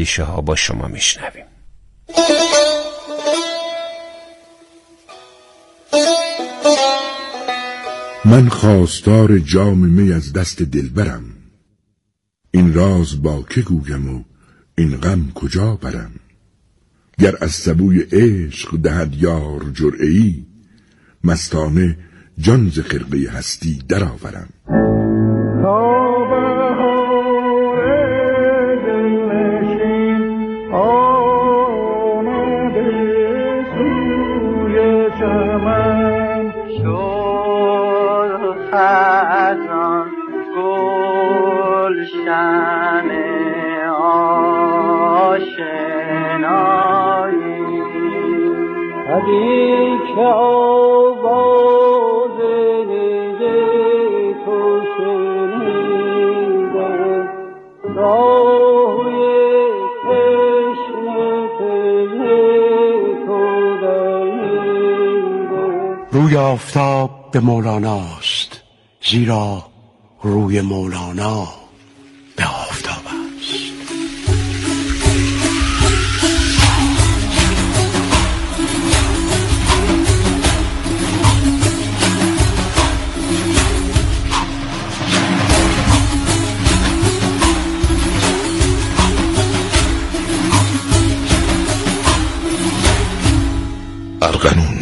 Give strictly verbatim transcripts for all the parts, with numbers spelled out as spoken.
اندیشه ها با شما میشنویم. من خواستار جام می از دست دلبرم، این راز با که گویم و این غم کجا برم. گر از سبوی عشق دهد یار جرعه‌ای، مستانه جان ز خرقه هستی درآورم. روی آفتاب به مولاناست، زیرا روی مولانا به آفتاب است. ارغنون.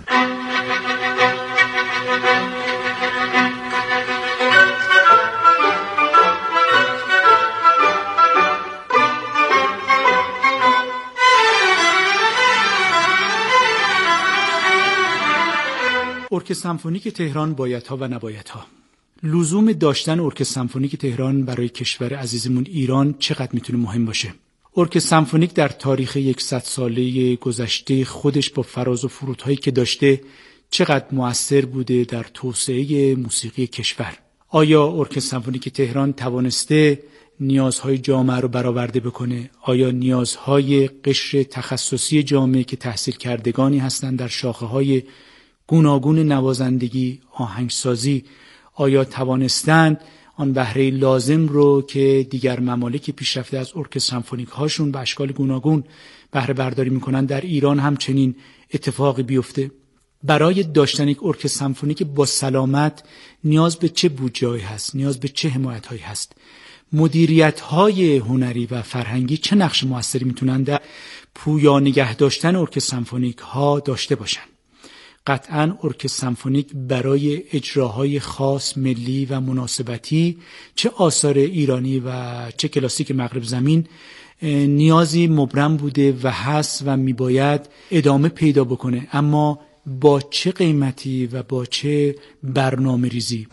ارکستر سمفونیک تهران بایدها و نبایدها. لزوم داشتن ارکستر سمفونیک تهران برای کشور عزیزمون ایران چقدر میتونه مهم باشه؟ ارکستر سمفونیک در تاریخ صد ساله گذشته خودش با فراز و فرودهایی که داشته چقدر مؤثر بوده در توسعه موسیقی کشور؟ آیا ارکستر سمفونیک تهران توانسته نیازهای جامعه رو برآورده بکنه؟ آیا نیازهای قشر تخصصی جامعه که تحصیل کردگانی هستند در شاخه‌های گوناگون نوازندگی، آهنگسازی، آیا توانستند آن بهره لازم رو که دیگر ممالک پیشرفته از ارکستر سمفونیک هاشون به اشکال گوناگون بهره برداری میکنن در ایران هم چنین اتفاقی بیفته؟ برای داشتن یک ارکستر سمفونیک با سلامت نیاز به چه بودجه‌ای هست؟ نیاز به چه حمایت‌هایی هست؟ مدیریت‌های هنری و فرهنگی چه نقش موثری میتونن در پویا نگه داشتن ارکستر سمفونیک ها داشته باشن؟ قطعاً ارکستر سمفونیک برای اجراهای خاص، ملی و مناسبتی، چه آثار ایرانی و چه کلاسیک مغرب زمین، نیازی مبرم بوده و هست و میباید ادامه پیدا بکنه، اما با چه قیمتی و با چه برنامه ریزی؟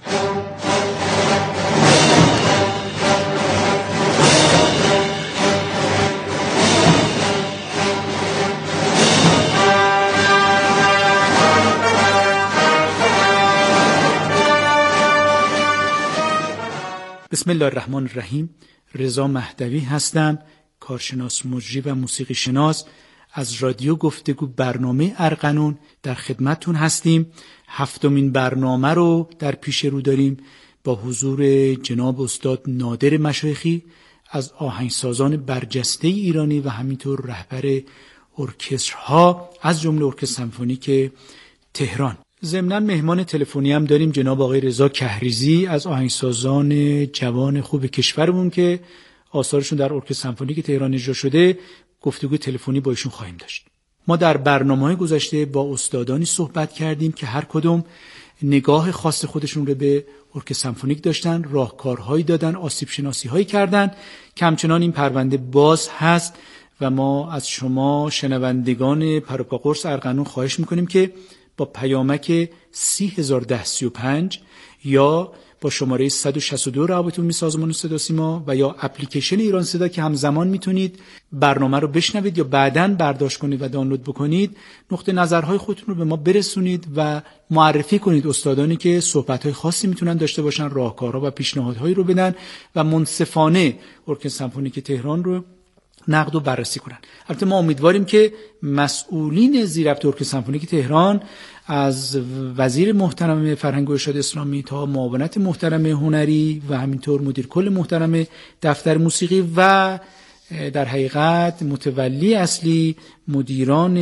بسم الله الرحمن الرحیم. رضا مهدوی هستم، کارشناس مجری و موسیقی شناس. از رادیو گفتگو برنامه ارغنون در خدمتتون هستیم. هفتمین برنامه رو در پیش رو داریم با حضور جناب استاد نادر مشایخی از آهنگسازان برجسته ایرانی و همینطور رهبر ارکسترها از جمله ارکستر سمفونیک تهران. ضمناً مهمان تلفنی هم داریم جناب آقای رضا کهریزی از آهنگسازان جوان خوب کشورمون که آثارشون در ارکستر سمفونیک تهران اجرا شده. گفتگو تلفنی با ایشون خواهیم داشت. ما در برنامه‌های گذشته با استادانی صحبت کردیم که هر کدوم نگاه خاص خودشون رو به ارکستر سمفونیک داشتن، راهکارهایی دادن، آسیب شناسی‌هایی کردن. که همچنان این پرونده باز هست و ما از شما شنوندگان پروپا قرص ارغنون خواهش می‌کنیم که با پیامک سی هزار و ده سی و پنج یا با شماره صد و شصت و دو رابطه عمومی سازمان صدا سیما و یا اپلیکیشن ایران صدا که همزمان میتونید برنامه رو بشنوید یا بعداً برداشت کنید و دانلود بکنید، نقطه نظرهای خودتون رو به ما برسونید و معرفی کنید استادانی که صحبت‌های خاصی میتونن داشته باشن، راهکارها و پیشنهادهایی رو بدن و منصفانه ارکستر سمفونیک تهران رو نقد و بررسی کنن. البته ما امیدواریم که مسئولین زیربط ارکستر سمفونیک تهران از وزیر محترم فرهنگ و ارشاد اسلامی تا معاونت محترم هنری و همینطور مدیر کل محترم دفتر موسیقی و در حقیقت متولی اصلی مدیران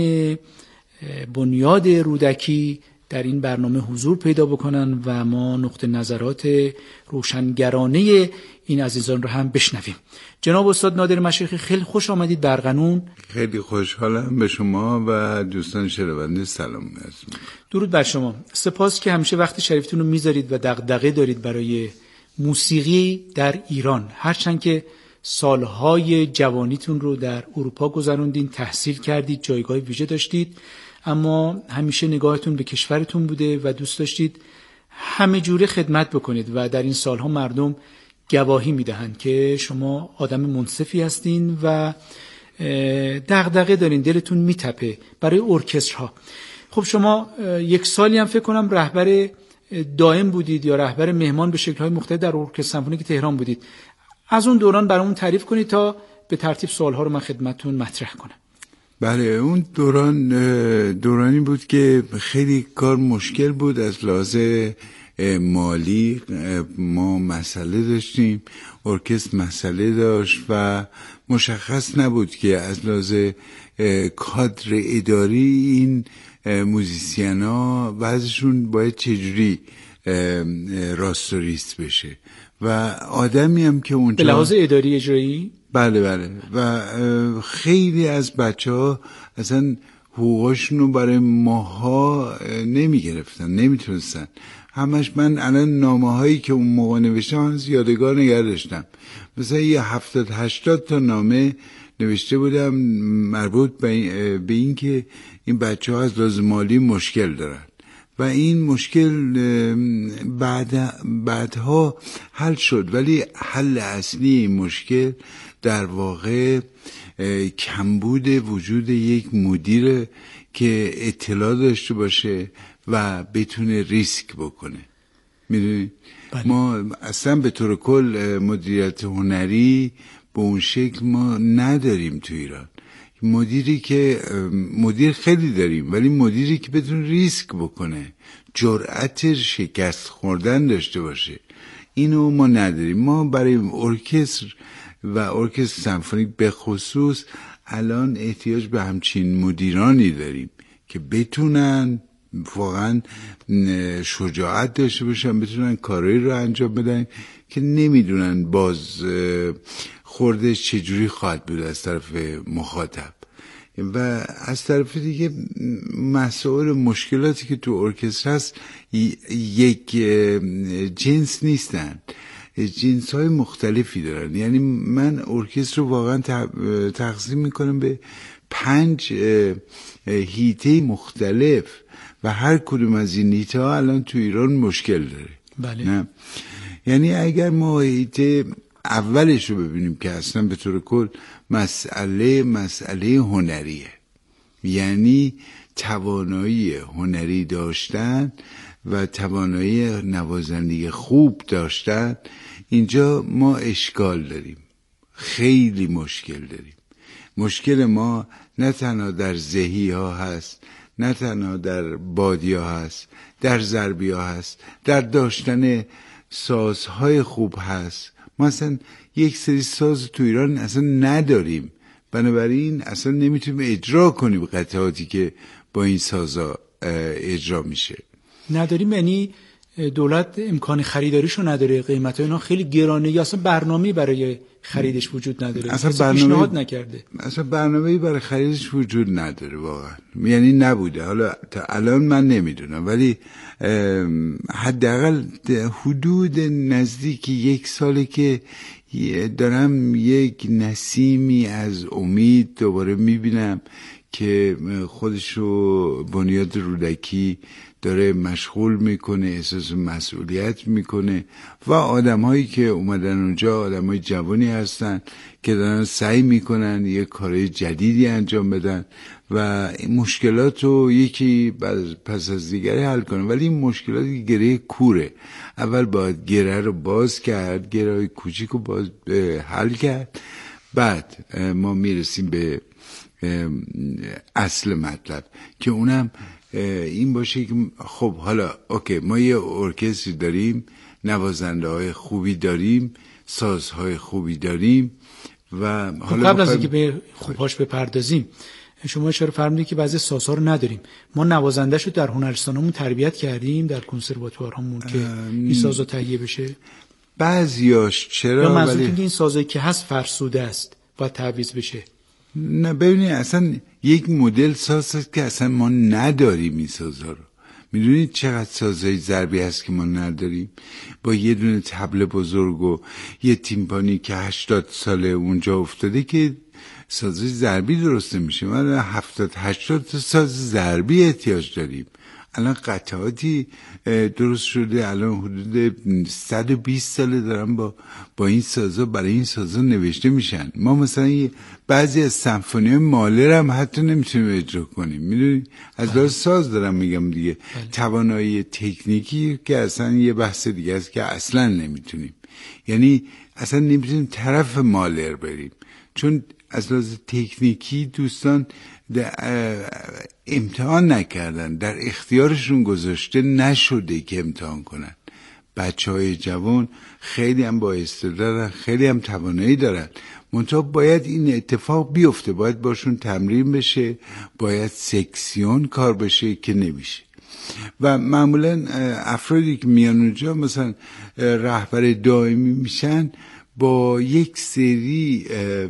بنیاد رودکی در این برنامه حضور پیدا بکنن و ما نقطه نظرات روشنگرانه این عزیزان رو هم بشنویم. جناب استاد نادر مشایخی، خیلی خوش آمدید به ارغنون. خیلی خوشحالم. به شما و دوستان شنونده سلام می‌رسونم. درود بر شما. سپاس که همیشه وقت شریفتون رو میذارید و دغدغه دارید برای موسیقی در ایران، هرچند که سالهای جوانیتون رو در اروپا گذروندین، تحصیل کردید، جایگاه ویژه داشتید، اما همیشه نگاهتون به کشورتون بوده و دوست داشتید همه جوره خدمت بکنید و در این سالها مردم گواهی میدهند که شما آدم منصفی هستین و دغدغه دارین، دلتون میتپه برای ارکسترها. خب شما یک سالی هم فکر کنم رهبر دائم بودید یا رهبر مهمان به شکل‌های مختلف در ارکستر سمفونیک تهران بودید. از اون دوران برامون تعریف کنید تا به ترتیب سوال‌ها رو من خدمتتون مطرح کنم. بله، اون دوران دورانی بود که خیلی کار مشکل بود. از لحاظ مالی ما مسئله داشتیم، ارکستر مسئله داشت و مشخص نبود که از لحاظ کادر اداری این موزیسینا بعضشون باید چجوری راست و ریست بشه و آدمی هم که اونجا به لحاظ اداری اجرایی. بله بله و خیلی از بچه ها اصلا حقوقشون رو برای ماها نمی گرفتن، نمی تونستن. همش من الان نامه هایی که اون موقع نوشتم از یادگار نگه داشتم، مثلا یه هفتاد هشتاد تا نامه نوشته بودم مربوط به این که این بچه ها از لحاظ مالی مشکل دارن و این مشکل بعد بعدها حل شد، ولی حل اصلی این مشکل در واقع کمبود وجود یک مدیر که اطلاع داشته باشه و بتونه ریسک بکنه. میدونید ما اصلا به طور کل مدیریت هنری به اون شکل ما نداریم تو ایران. مدیری که مدیر خیلی داریم ولی مدیری که بتونه ریسک بکنه، جرأت شکست خوردن داشته باشه، اینو ما نداریم. ما برای ارکستر و ارکستر سمفونیک به خصوص الان احتیاج به همچین مدیرانی داریم که بتونن واقعا شجاعت داشته باشن، بتونن کارایی رو انجام بدن که نمیدونن باز خوردش چجوری خواهد بود از طرف مخاطب. و از طرف دیگه مسائل مشکلاتی که تو ارکستر هست یک جنس نیستن، جنس های مختلفی دارن. یعنی من ارکستر رو واقعا تقسیم میکنم به پنج هیته مختلف و هر کدوم از این هیته ها الان تو ایران مشکل داره. بله. نه؟ یعنی اگر ما هیته اولش رو ببینیم که اصلا به طور کل مسئله مسئله هنریه، یعنی توانایی هنری داشتن و توانایی نوازندگی خوب داشتن، اینجا ما اشکال داریم، خیلی مشکل داریم. مشکل ما نه تنها در زهی ها هست، نه تنها در بادی ها هست، در ضربی ها هست، در داشتن سازهای خوب هست. ما اصلا یک سری ساز تو ایران اصلا نداریم، بنابراین اصلا نمیتونیم اجرا کنیم قطعاتی که با این سازا اجرا میشه. نداریم یعنی دولت امکان خریداریشو نداره، قیمتای اینا خیلی گرانه یا اصلا برنامه‌ای برای خریدش وجود نداره، اصلا برنامه پیشنهاد نکرده، اصلا برنامه‌ای برای خریدش وجود نداره واقعا، یعنی نبوده. حالا تا الان من نمیدونم ولی حداقل حدود نزدیک یک ساله که دارم یک نسیمی از امید دوباره میبینم که خودشو بنیاد رودکی داره مشغول میکنه، احساس مسئولیت میکنه و آدم هایی که اومدن اونجا آدم های جوانی هستن که دارن سعی میکنن یه کارهای جدیدی انجام بدن و مشکلات رو یکی پس از دیگری حل کنن. ولی این مشکلات گره کوره، اول باید گره رو باز کرد، گره های کوچیک رو باز حل کرد، بعد ما میرسیم به اصل مطلب که اونم این باشه که خب حالا اوکی ما یه ارکستری داریم، نوازنده های خوبی داریم، سازهای خوبی داریم و حالا قبل از اینکه به خوباش بپردازیم، شما اشاره فرمودید که بعضی سازها رو نداریم. ما نوازنده‌شو در هنرستانمون تربیت کردیم، در کنسرواتوارهامون که این سازا تهیه بشه. بعضیاش چرا، یا منظور ولی این سازی که هست فرسوده است، باید تعویض بشه. نه ببینید، اصلا یک مدل ساز هست که اصلا ما نداریم این سازها رو. میدونید چقدر سازهای ضربی هست که ما نداریم؟ با یه دونه طبل بزرگ و یه تیمپانی که هشتاد ساله اونجا افتاده که سازهای ضربی درست نمیشه. ما هفتاد هشتاد تا ساز ضربی احتیاج داریم. الان قطعاتی درست شده، الان حدود صد و بیست ساله دارن با با این سازا برای این سازا نوشته میشن. ما مثلا بعضی از سمفونی مالر هم حتی نمیتونیم اجرا کنیم. میدونید از لحاظ ساز دارم میگم دیگه. بله. توانایی تکنیکی که اصلا یه بحث دیگه است که اصلا نمیتونیم، یعنی اصلا نمیتونیم طرف مالر بریم، چون از لحاظ تکنیکی دوستان امتحان نکردن، در اختیارشون گذاشته نشده که امتحان کنن. بچه های جوان خیلی هم با استعدادن، خیلی هم توانایی دارن، منتها باید این اتفاق بیفته، باید باشون تمرین بشه، باید سکسیون کار بشه که نمیشه. و معمولا افرادی که میان اونجا مثلا رهبر دائمی میشن با یک سری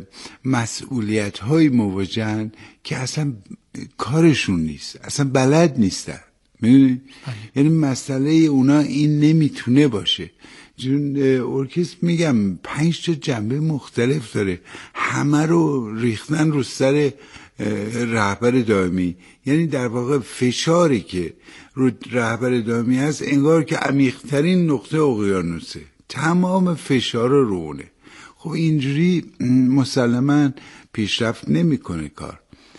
مسئولیت های مواجهن که اصلا کارشون نیست، اصلا بلد نیستن. میدونی؟ یعنی مسئله اونا این نمیتونه باشه. چون ارکستر میگم پنج تا جنبه مختلف داره، همه رو ریختن رو سر رهبر دائمی. یعنی در واقع فشاری که رو رهبر دائمی هست انگار که عمیق‌ترین نقطه اقیانوسه، تمام فشار رو اونه. خب اینجوری مسلماً پیشرفت نمیکنه کار.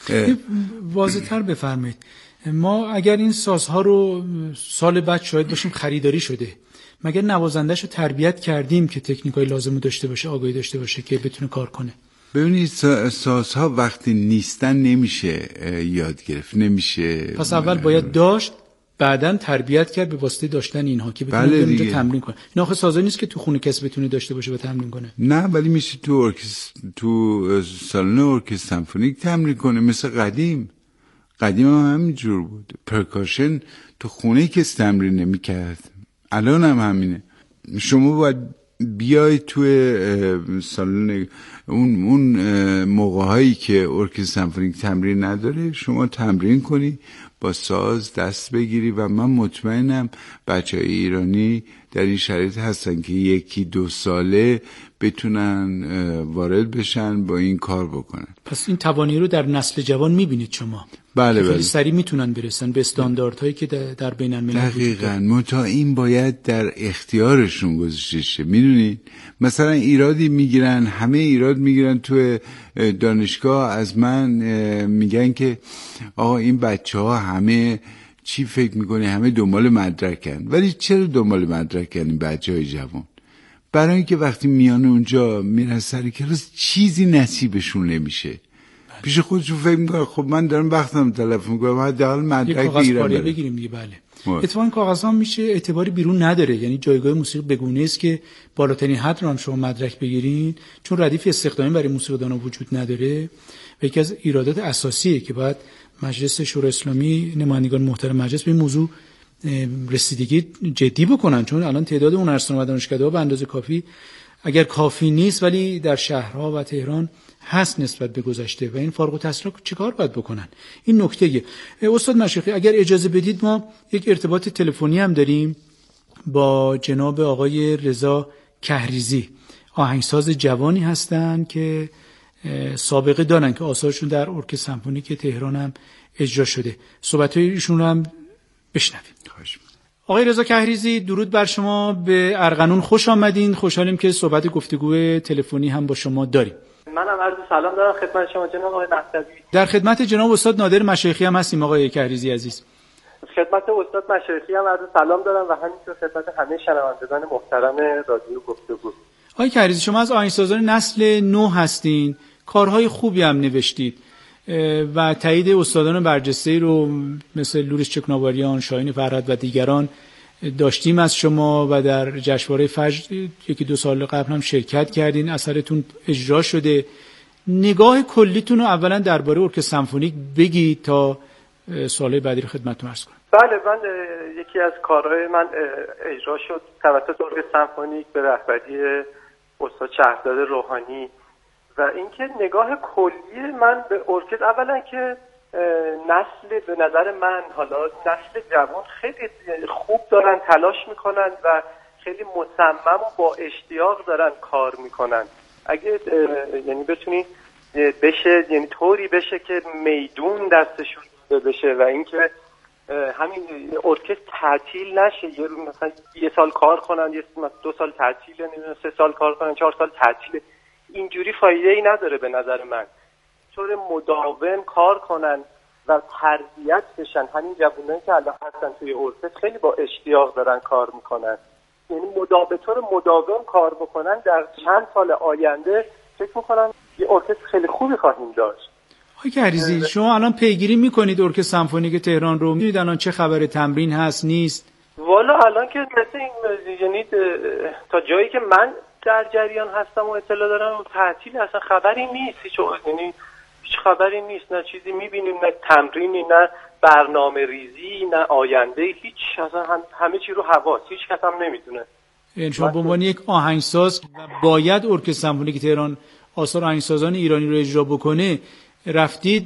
واضح‌تر بفرمایید. ما اگر این سازها رو سال بعد شاید باشیم خریداری شده، مگر نوازنده‌شو تربیت کردیم که تکنیکای لازمو داشته باشه، آگاهی داشته باشه که بتونه کار کنه؟ ببینید سازها وقتی نیستن نمیشه یاد گرفت، نمیشه. پس اول باید داشت، بعدن تربیت کرد به واسطه داشتن اینها که بتونه بله اونجا تمرین کنه. این آخه سازی نیست که تو خونه کس بتونه داشته باشه و تمرین کنه. نه، ولی میشه تو ارکستر، تو سالن ارکستر سمفونیک تمرین کنه، مثل قدیم. قدیم هم همینجور بود. پرکاشن تو خونه کس تمرین نمیکرد، الان هم همینه. شما باید بیای توی سالن اون اون موقع‌هایی که ارکستر سمفونیک تمرین نداره، شما تمرین کنی، با ساز دست بگیری و من مطمئنم بچه‌های ایرانی در این شرایط هستن که یکی دو ساله بتونن وارد بشن با این کار بکنن. پس این توانایی رو در نسل جوان میبینید شما؟ بله بله. خیلی سریع میتونن برسن به استانداردهایی که در بین الملل دقیقاً. متا این باید در اختیارشون گذاشته شه. میدونید مثلا ایرادی میگیرن، همه ایراد میگیرن تو دانشگاه، از من میگن که آقا این بچه‌ها همه چی فکر میکنی؟ همه دنبال مدرکن. ولی چرا دنبال مدرکن این بچه‌های جوان؟ برای اینکه وقتی میان اونجا میرن سر کلاس چیزی نصیبشون نمیشه. پیش خودشون فکر میکنن خب من دارم وقتم تلف میکنم، حداقل مدرک بگیرم بگیریم دیگه. بله. اتفاقا کاغذها میشه اعتباری بیرون نداره، یعنی جایگاه موسیقی بگونه است که بالاترین حد رو هم شما مدرک بگیرین، چون ردیف استخدامی برای موسیقیدانا وجود نداره و یکی از ایرادات اساسیه که باید مجلس شورای اسلامی، نمایندگان محترم مجلس به این موضوع رسیدگی جدی بکنن، چون الان تعداد هنرستان و دانشکده‌ها به اندازه کافی اگر کافی نیست ولی در شهرها و تهران هست نسبت به گذشته و این فارغ التحصیلان چیکار باید بکنن؟ این نکته. استاد مشایخی اگر اجازه بدید ما یک ارتباط تلفنی هم داریم با جناب آقای رضا کهریزی، آهنگساز جوانی هستن که سابقه دارن که آثارشون در ارکستر سمفونیک تهران هم اجرا شده. صحبت‌های ایشون رو هم بشنویم. آقای رضا کهریزی، درود بر شما. به ارغنون خوش آمدین. خوشحالیم که صحبت گفتگو تلفنی هم با شما داریم. منم عرض سلام دارم خدمت شما جناب آقای مهدوی. در خدمت جناب استاد نادر مشایخی هم هستیم. آقای کهریزی عزیز، خدمت استاد مشایخی هم عرض سلام دارم و همینطور خدمت همه شنوندگان محترم رادیو گفتگو. آقای کهریزی، شما از آهنگسازان نسل نو هستین، کارهای خوبی هم نوشتید و تایید استادان برجسته رو مثل لوریس چکناواریان، شاهین فرهاد و دیگران داشتیم از شما و در جشنواره فجر یکی دو سال قبل هم شرکت کردین، اثرتون اجرا شده. نگاه کلیتون رو اولا درباره ارکستر سمفونیک بگید تا سوال بعدی رو خدمتتون عرض کنم. بله، من یکی از کارهای من اجرا شد توسط ارکستر سمفونیک به رهبری استاد شهرزاد روحانی و اینکه نگاه کلی من به ارکستر، اولا که نسل به نظر من حالا نسل جوان خیلی خوب دارن تلاش میکنن و خیلی مصمم و با اشتیاق دارن کار میکنن. اگه یعنی بتونی بشه، یعنی طوری بشه که میدون دستشون بشه و اینکه همین ارکستر تعطیل نشه، یه مثلا یه سال کار کنن، یه دو سال تعطیل، نمیدونم سه سال کار کنن، چهار سال تعطیل، اینجوری فایده ای نداره به نظر من. طور مداوم کار کنن و تربیت بشن. همین جوونایی که الان هستن توی ارکستر خیلی با اشتیاق دارن کار میکنن، یعنی مداوم طور مداوم کار بکنن، در چند سال آینده فکر میکنم یه ارکستر خیلی خوبی خواهیم داشت. آقای کهریزی، شما الان پیگیری میکنید ارکستر سمفونیک تهران رو؟ میدونید الان چه خبر تمرین هست نیست؟ والا الان که مثل این، یعنی تا جایی که من در جریان هستم و اطلاع دارم تعطیل، اصلا خبری نیست، هیچ یعنی هیچ خبری نیست، نه چیزی میبینیم، نه تمرینی، نه برنامه ریزی، نه آینده، هیچ، اصلا هم همه چی رو حواس، هیچ کس هم نمیدونه. یعنی شما به عنوان یک آهنگساز و باید ارکستر سمفونیک تهران آثار آهنگسازان ایرانی رو اجرا بکنه، رفتید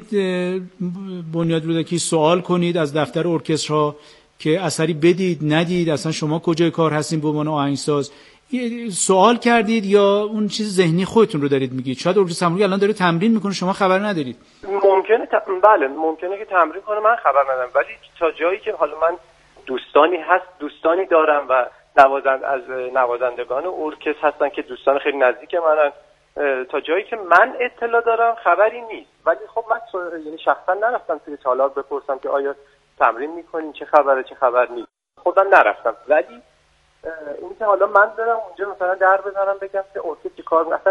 بنیاد رودکی سوال کنید از دفتر ارکسترها که اثری بدید ندید، اصلا شما کجای کار هستین به عنوان آهنگساز؟ سوال کردید یا اون چیز ذهنی خودتون رو دارید میگید؟ شاید ارکستر سمفونیک الان داره تمرین میکنه شما خبر ندارید. ممکنه ت... بله ممکنه که تمرین کنه من خبر ندارم، ولی تا جایی که حالا من دوستانی هست دوستانی دارم و نوازند از نوازندگان ارکستر هستن که دوستان خیلی نزدیک منن، تا جایی که من اطلاع دارم خبری نیست. ولی خب من یعنی شخصا نرفتم توی تالار بپرسم که آیا تمرین میکنین، چه خبره چه خبر نیست، خودم نرفتم. ولی این که حالا من برم اونجا مثلا در بزنم بگم که ارکستر چه کار میکنه، اصلا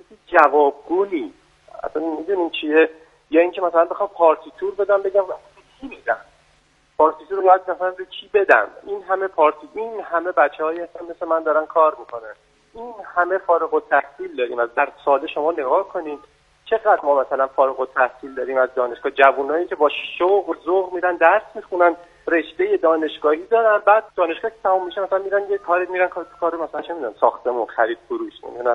جوابگو نیست، اصلا میدونین چیه؟ یا اینکه مثلا بخوام پارتیتور بدم بگم چی میدم، پارتیتور رو باید مثلا به چی بدم؟ این همه پارتی، این همه بچه‌های اصلا مثل من دارن کار میکنن، این همه فارغ التحصیل داریم. از در ساده شما نگاه کنید چقدر ما مثلا فارغ التحصیل داریم از دانشگاه، جوونایی که با شوق و ذوق میرن درس میخونن، رشته دانشگاهی دارن، بعد دانشگاه که تموم میشه مثلا میرن یه کاری میرن کار کار مثلا چه میدونم ساختمون، خرید فروش، نمیدونم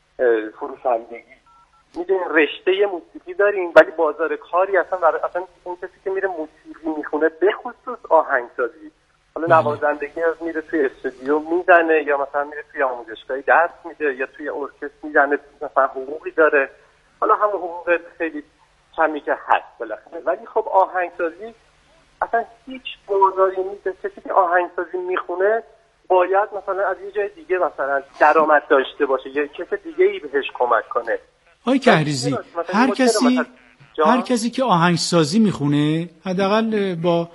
فروشندگی، میدونین رشته موسیقی داریم ولی بازار کاری اصلا برای اصلا اون کسی که میره موسیقی میخونه به خصوص آهنگسازی، حالا نوازندگی میره توی استودیو میزنه یا مثلا میره توی آموزشگاهی درس میده یا توی ارکستر میزنه، مثلا حقوقی داره، حالا همون حقوق خیلی کمی که هست بالاخره. ولی خب آهنگسازی اصلا هیچ بازاری نیست. کسی که آهنگسازی میخونه باید مثلا از یه جای دیگه مثلا درآمد داشته باشه یا کسی دیگه ای بهش کمک کنه. آقای کهریزی، هر کسی هر کسی که آهنگسازی میخونه حداقل با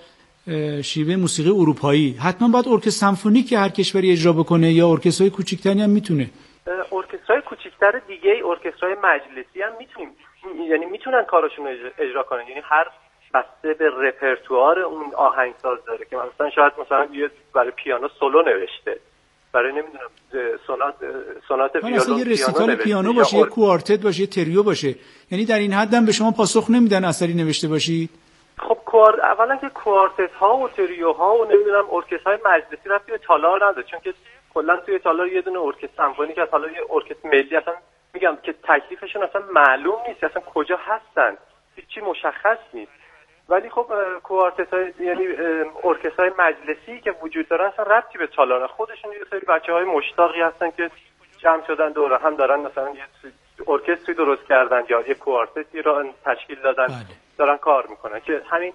شیوه موسیقی اروپایی حتما باید ارکستر سمفونیک هر کشوری اجرا بکنه یا ارکسترهای کوچیکتری هم میتونه؟ ارکسترهای کوچیکتر دیگه، ارکسترهای مجلسی هم میتونیم، یعنی میتونن کاراشون اجرا کنن، یعنی هر بسته به رپرتوار اون آهنگساز داره که مثلا شاید مثلا یه برای پیانو سولو نوشته، برای نمیدونم سونات سونات ویولون مثلا یه رسیتال پیانو باشه، یه کوارتت باشه، یه تریو باشه، یعنی در این حد هم به شما پاسخ نمیدن اثری نوشته باشید؟ خب کوار... اولا که کوارتت ها و تریو ها و نمیدونم ارکسترهای مجلسی رفتی به تالار نداره، چون که کلا توی تالار یه دونه ارکستر سمفونیک که حالا یه ارکستر ملی اصلا میگم که تکلیفشون اصلا معلوم نیست، اصلا کجا هستن هیچی مشخص نیست. ولی خب کوارتت های یعنی ارکسترهای مجلسی که وجود دارن اصلا ربطی به تالار، خودشون یه سری بچه‌های مشتاقی هستن که جمع شدن دور هم دارن مثلا یه ارکستری درست کردن یا یه کوارتتی رو تشکیل دادن. بله. دارن کار میکنن که همین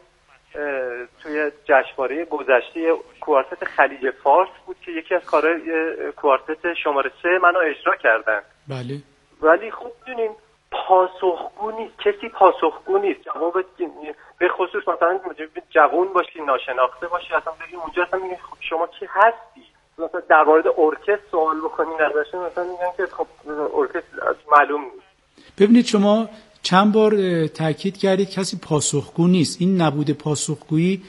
توی جشنواره گذشته کوارتت خلیج فارس بود که یکی از کارهای کوارتت شماره سه منو اجرا کردن. بله. ولی خب ببینیم پاسخگو نیست، کسی پاسخگو نیست. جواب به خصوص مثلا جوان باشی، ناشناخته باشی، اصلا بگیم اونجا اصلا میگن خب شما کی هستی؟ مثلا در مورد ارکستر سوال بکنین ازشون مثلا میگن که خب ارکستر معلوم نیست. ببینید شما چند بار تاکید کردید کسی پاسخگو نیست. این نبود پاسخگویی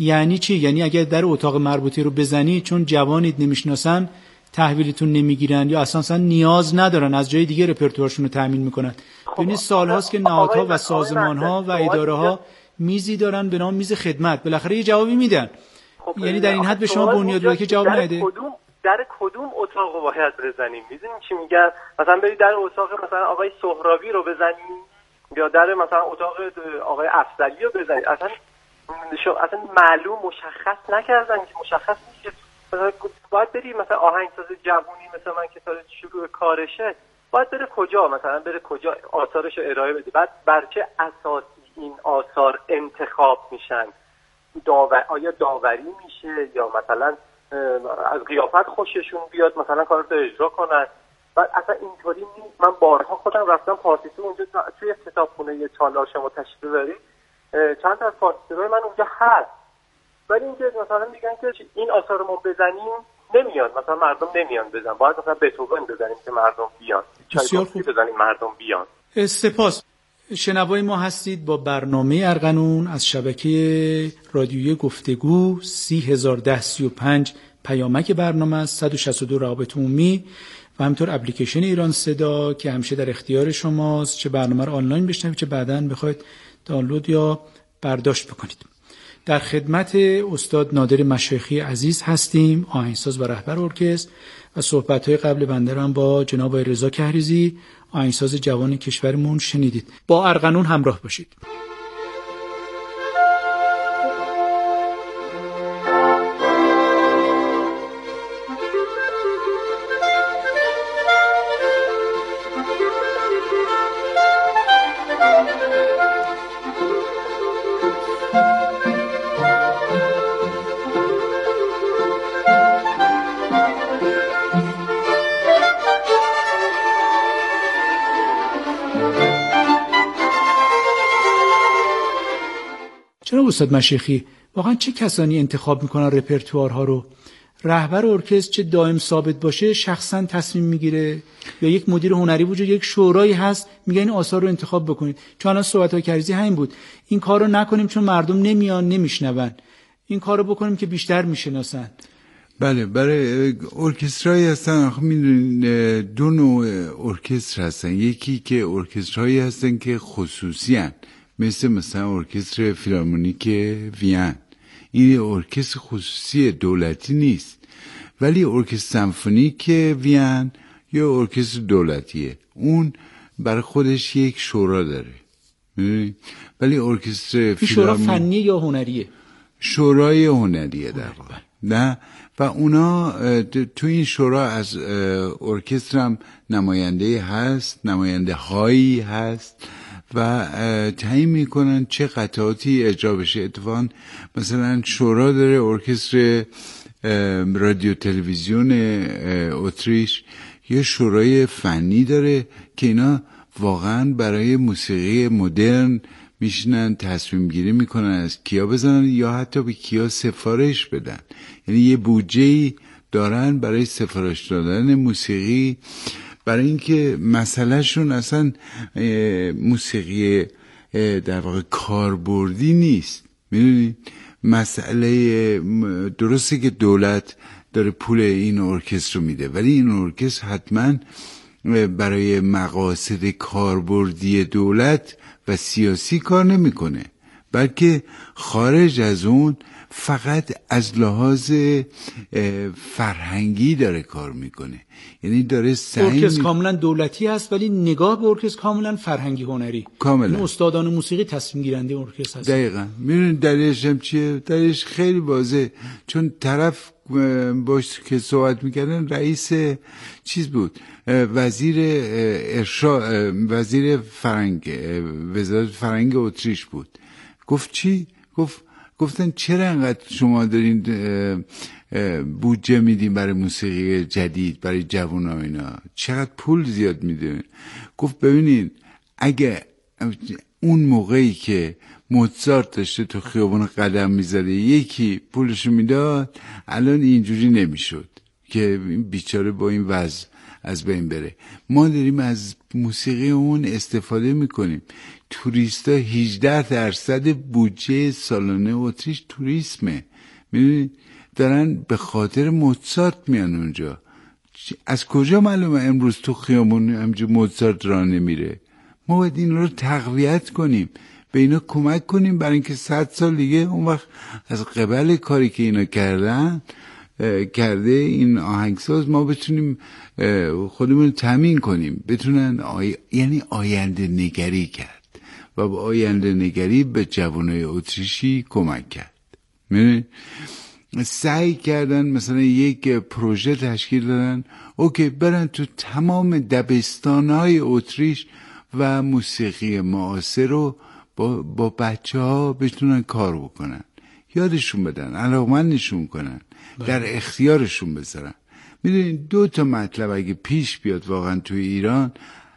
یعنی چی؟ یعنی اگر در اتاق مربوطه رو بزنی چون جوانید نمیشناسن تحویلتون نمیگیرن یا اساسا نیاز ندارن، از جای دیگه رپرتوارشون رو تامین میکنن. ببینید سالهاست که نهادها و سازمانها و اداره‌ها میزی دارن به نام میز خدمت، بالاخره یه جوابی میدن. خب یعنی در این حد به شما بنیاد که جواب نده. کدوم در کدوم اتاق باید بزنیم؟ میدونیم چی میگن؟ مثلا برید در اتاق مثلا آقای سهرابی رو بزنیم یا در مثلا اتاق آقای افضلی رو بزنیم. اصلا اصلا معلوم مشخص نکردن که مشخص نیست که مثلا باید بری مثلا آهنگساز جوونی مثل من که تازه شروع کارشه باید بره کجا، مثلا بره کجا آثارش رو ارائه بده، بعد بر چه اساسی این آثار انتخاب میشن؟ داور آیا داوری میشه یا مثلا از قیافت خوششون بیاد مثلا کار رو اجرا کنن؟ بعد اصلا اینطوری نیست. من بارها خودم رفتم پارتیتور اونجا توی کتابخونه یه تالار شما تشریف ببرید چند تا از پارتیتورهای من اونجا هست، ولی اینکه مثلا میگن که این آثار رو ما بزنیم نمیان، مثلا مردم نمیان بزنن، باید مثلا بتوون بزنیم که مردم بیان، چایکوفسکی بزنیم مردم بیان. سپاس. شنوای ما هستید با برنامه ارغنون از شبکه رادیویی گفتگو سی هزار و ده سی و پنج پیامک برنامه است، صد و شصت و دو روابط عمومی و همینطور اپلیکیشن ایران صدا که همیشه در اختیار شماست، چه برنامه رو آنلاین بشنوید چه بعداً بخواید دانلود یا برداشت بکنید. در خدمت استاد نادر مشایخی عزیز هستیم، آهنگساز و رهبر ارکستر، و صحبت‌های قبل بنده رو هم با جناب رضا کهریزی آهنگساز جوان کشورمون شنیدید. با ارغنون همراه باشید. جناب استاد مشایخی، واقعا چه کسانی انتخاب میکنن رپرتوارها رو؟ رهبر ارکستر چه دائم ثابت باشه شخصا تصمیم میگیره یا یک مدیر هنری وجود، یک شورایی هست میگه این آثار رو انتخاب بکنید؟ چون الان صحبت‌های کریزی همین بود، این کار رو نکنیم چون مردم نمیان نمیشنون، این کار رو بکنیم که بیشتر میشناسن. بله، برای ارکسترایی هستن. آخه میدونین دو نوع ارکستر هستن، یکی که ارکسترایی هستن که خصوصی هستن، مثل مثلا ارکستر فیلارمونیک وین، این ارکستر خصوصی دولتی نیست، ولی ارکستر سمفونیک وین یا ارکستر دولتیه، اون برای خودش یک شورا داره. ولی ارکستر فیلارمونیک شورا فنی یا هنریه؟ شورای هنریه در واقع. نه، و اونا تو این شورا از ارکستر هم نماینده هست، نماینده هایی هست و تعیین میکنن چه قطعاتی اجرا بشه. اتفاقا مثلا شورا داره ارکستر رادیو تلویزیون اتریش یه شورای فنی داره که اینا واقعا برای موسیقی مدرن میشنن تصمیم گیری میکنن از کیا بزنن یا حتی به کیا سفارش بدن، یعنی یه بودجه‌ای دارن برای سفارش دادن موسیقی، برای اینکه مسئلهشون اصلا موسیقی در واقع کاربردی نیست. میدونید مسئله درسته که دولت داره پول این ارکستر رو میده، ولی این ارکستر حتما برای مقاصد کاربردی دولت و سیاسی کار نمیکنه، بلکه خارج از اون فقط از لحاظ فرهنگی داره کار میکنه. یعنی داره سعی ارکستر می... کاملا دولتی است ولی نگاه به ارکستر کاملا فرهنگی هنری. کاملا این استادان موسیقی تصمیم گیرنده ارکستر هست. دقیقاً. میدونید دلیلش هم چیه؟ دلیلش خیلی واضحه، چون طرف باش که صحبت میکردن رئیس چیز بود، وزیر ارشاد، وزیر فرهنگ، وزارت فرهنگ اتریش بود. گفت چی؟ گفت گفتن چرا انقدر شما دارین بودجه میدین برای موسیقی جدید برای جوونا اینا، چقدر پول زیاد میدین؟ گفت ببینید اگه اون موقعی که موزارت داشته تو خیابون قدم میزده یکی پولشو میداد، الان اینجوری نمیشد که بیچاره با این وضع از بین بره. ما داریم از موسیقی اون استفاده میکنیم. توریستا هجده درصد بودجه سالانه اتریش توریسمه. میدونی دارن به خاطر موزارت میان اونجا. از کجا معلومه امروز تو خیابون همجور موزارت راه نمیره؟ ما باید این رو تقویت کنیم، به اینا کمک کنیم، برای اینکه صد سال دیگه اون وقت از قبل کاری که اینا کردن کرده این آهنگساز ما بتونیم خودمون تامین کنیم، بتونن آی... یعنی آینده نگری کرد و با آینده نگری به جوانای اتریشی کمک کرد. می‌بینید سعی کردن مثلا یک پروژه تشکیل دادن، اوکی برن تو تمام دبستان‌های اتریش و موسیقی معاصر رو با, با بچه ها بتونن کار بکنن، یادشون بدن، علاقمندشون کنن، در اختیارشون بذارن. میدونین دو تا مطلب اگه پیش بیاد واقعا توی ایران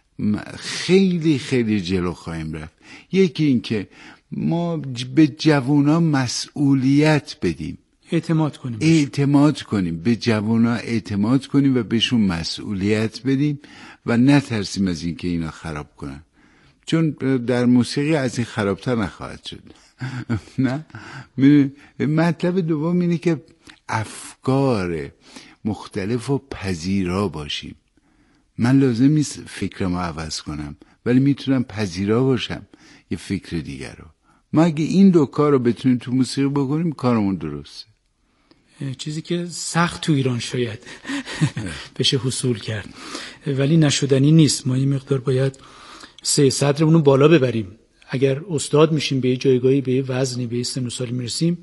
خیلی خیلی جلو خواهیم رفت. یکی این که ما به جوونا مسئولیت بدیم، اعتماد کنیم اعتماد کنیم به جوونا اعتماد کنیم و بهشون مسئولیت بدیم و نترسیم از این که اینا خراب کنن، چون در موسیقی از این خرابتر نخواهد شد. نه مطلب دوم اینه که افکار مختلف و پذیرا باشیم. من لازم نیست فکرمو عوض کنم، ولی میتونم پذیرا باشم یه فکر دیگر رو. ما اگه این دو کار رو بتونیم تو موسیقی بکنیم کارمون درسته. چیزی که سخت تو ایران شاید بشه حصول کرد ولی نشدنی نیست. ما این مقدار باید سه صدرمون رو بالا ببریم. اگر استاد میشیم به جایگاهی، به وزنی، به سن و سالی میرسیم،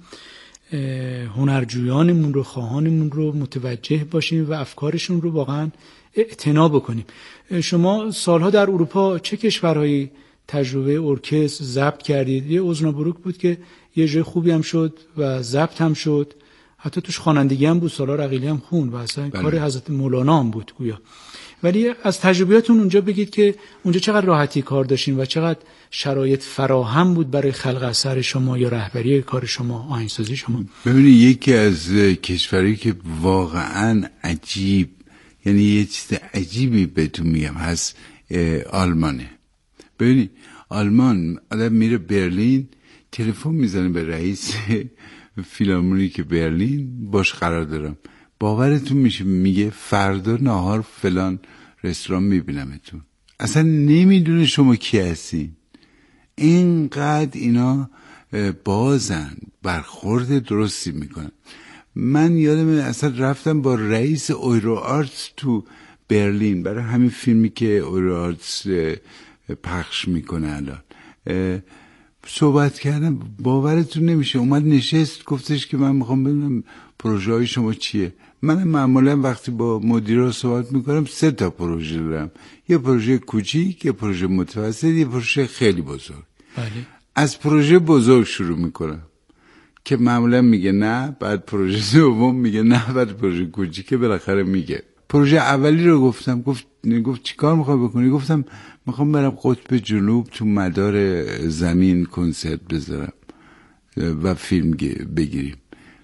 هنرجویانمون رو، خواهانمون رو متوجه باشیم و افکارشون رو واقعا اعتنا بکنیم. شما سالها در اروپا چه کشورهایی تجربه ارکستر ضبط کردید؟ یه اوزنابروک بود که یه جای خوبی هم شد و ضبط هم شد، حتی توش خوانندگی هم بود، سالار عقیلی هم خون و اصلا بله. کار حضرت مولانا هم بود گویا. ولی از تجربیاتون اونجا بگید که اونجا چقدر راحتی کار داشتین و چقدر شرایط فراهم بود برای خلق اثر شما یا رهبری کار شما، آهنگسازی شما. ببینید یکی از کشوری که واقعا عجیب، یعنی یه چیز عجیبی بهتون میگم، هست آلمانه. ببینید آلمان آدم میره برلین، تلفن میزنه به رئیس فیلارمونیک برلین، باش قرار دارم، باورتون میشه میگه فردا نهار فلان رستوران میبینمتون. اصلا نمیدونه شما کی هستین. اینقدر اینا بازن، برخورد درستی میکنن. من یادم اصلا رفتم با رئیس اویرو آرتس تو برلین برای همین فیلمی که اویرو آرتس پخش میکنه الان صحبت کردم، باورتون نمیشه. اومد نشست گفتش که من میخوام بدونم پروژه های شما چیه. من معمولا وقتی با مدیرها صحبت میکنم سه تا پروژه دارم، یه پروژه کوچیک، یه پروژه متوسط، یه پروژه خیلی بزرگ. بله. از پروژه بزرگ شروع میکنم که معمولا میگه نه، بعد پروژه دوم میگه نه، بعد پروژه کوچیک که بالاخره میگه. پروژه اولی رو گفتم، گفت گفت چیکار میخوای بکنی؟ گفتم میخوام برم قطب جنوب تو مدار زمین کنسرت بذارم و فیلم بگیریم.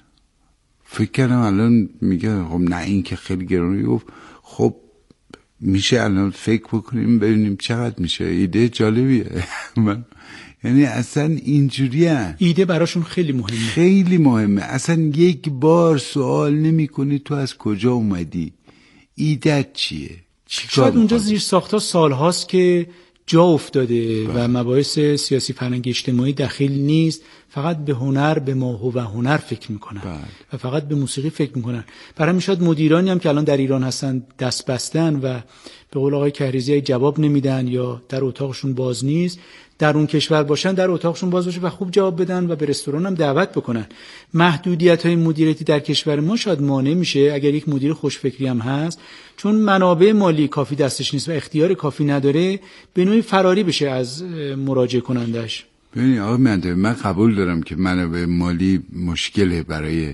فکر کردم الان میگه خب نه این که خیلی گرونه. گفت خب میشه الان فکر بکنیم ببینیم چقدر میشه. ایده جالبیه. من یعنی اصلا اینجوریه، ایده براشون خیلی مهمه، خیلی مهمه. اصلا یک بار سوال نمی کنی تو از کجا اومدی، ایدت چیه، شاید اونجا زیر ساختها سال هاست که جا افتاده بله. و مباحث سیاسی فرهنگی اجتماعی دخیل نیست، فقط به هنر، به ماهو و هنر فکر میکنن بله. و فقط به موسیقی فکر میکنن. برای همین شاید مدیرانی هم که الان در ایران هستن دست بستن و به قول آقای کهریزی جواب نمیدن یا در اتاقشون باز نیست، در اون کشور باشن در اتاقشون باز باشه و خوب جواب بدن و به رستوران هم دعوت بکنن. محدودیت‌های مدیریتی در کشور ما شاید مانع میشه اگر یک مدیر خوشفکری هم هست، چون منابع مالی کافی دستش نیست و اختیار کافی نداره، به نوعی فراری بشه از مراجعه کنندش. ببینید آقای مهندوی، من قبول دارم که منابع مالی مشکله برای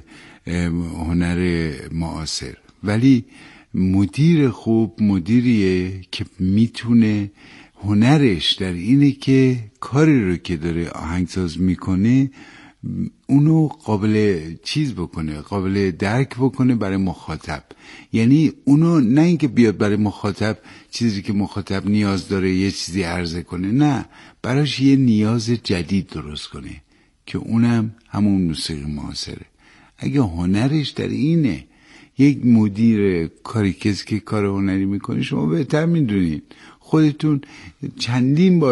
هنر معاصر، ولی مدیر خوب مدیریه که میتونه هنرش در اینه که کاری رو که داره آهنگساز میکنه اونو قابل چیز بکنه، قابل درک بکنه برای مخاطب. یعنی اونو نه اینکه بیاد برای مخاطب چیزی که مخاطب نیاز داره یه چیزی عرضه کنه، نه، براش یه نیاز جدید درست کنه که اونم همون موسیقی معاصره. اگه هنرش در اینه، یک مدیر کاری کسی که کار هنری میکنه، شما بهتر میدونید، خودتون چندین بار